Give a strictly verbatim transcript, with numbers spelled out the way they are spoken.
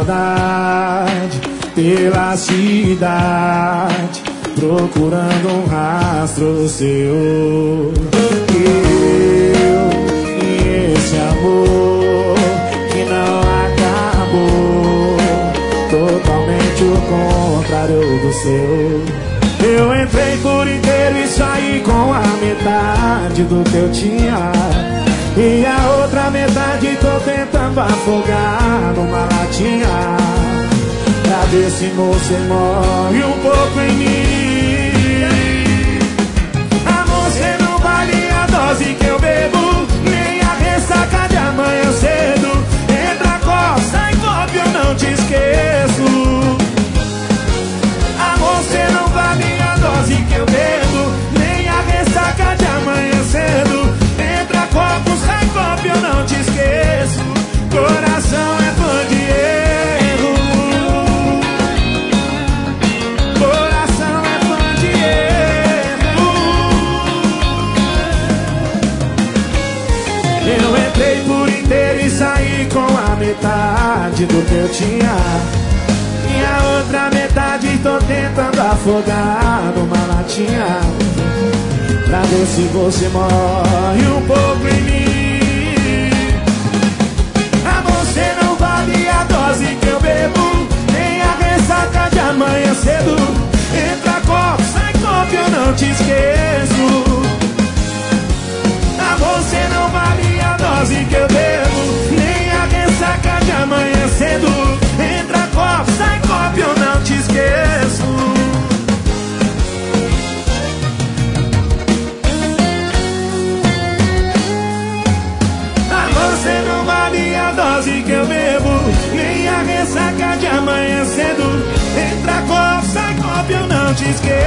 saudade pela cidade, procurando um rastro seu. Eu e esse amor que não acabou, totalmente o contrário do seu. Eu entrei por inteiro e saí com a metade do que eu tinha, e a outra metade tô tentando afogar numa latinha, pra ver se você morre um pouco em mim. Amor, você não vale a dose que eu bebo, nem a ressaca de amanhã cedo. Entra, costa e copo, eu não te esqueço. Amor, você não vale a dose que eu bebo, nem a ressaca de amanhã cedo. Entra, copo, sai copo, eu não te esqueço. Coração é fã de erro, coração é fã de erro. Eu entrei por inteiro e saí com a metade do que eu tinha, e a outra metade tô tentando afogar numa latinha, pra ver se você morre um pouco em mim. Amor, você não vale a dose que eu bebo, nem a ressaca de amanhã cedo. Entra, copo, sai copo, eu não te esqueço. Amor, você não vale a dose que eu bebo, nem a ressaca de amanhã cedo. Entra, copo, sai copo, eu não te esqueço. Você não vale a dose que eu bebo, nem a ressaca de amanhã cedo. Entra, copo, sai copo, eu não te esqueço.